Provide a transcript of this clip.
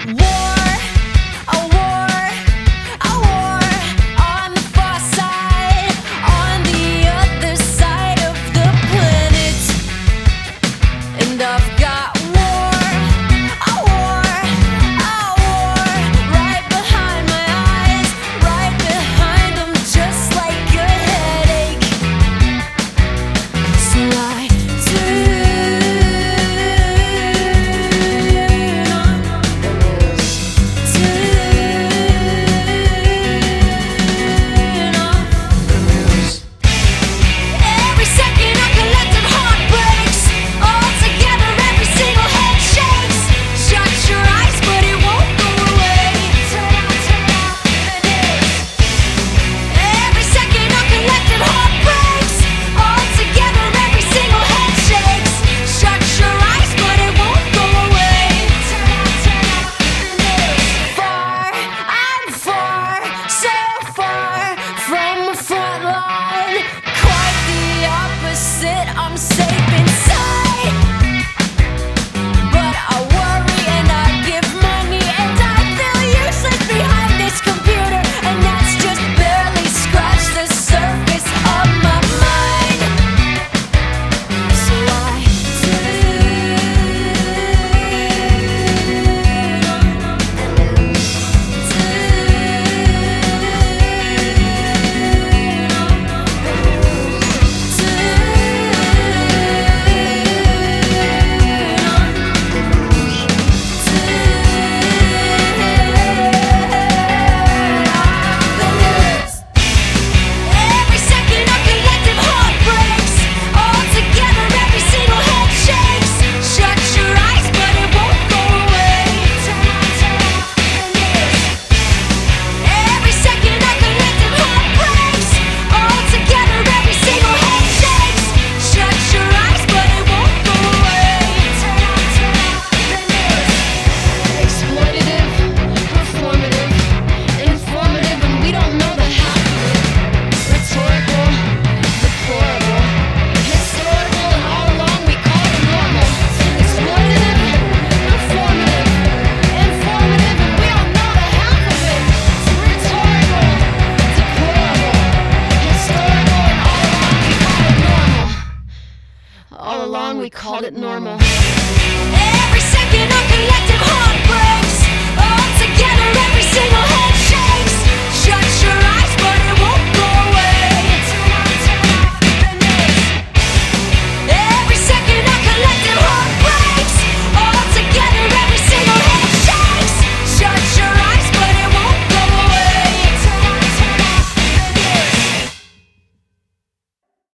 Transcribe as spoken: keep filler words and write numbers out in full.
War, a war, a war on the far side, on the other side of the planet. And I've got war, a war, a war right behind my eyes, right behind them, just like a headache. So I I'm safe inside, but I worry and I give money and I feel useless behind this computer, and that's just barely scratched the surface of my mind. So I all along we called it normal.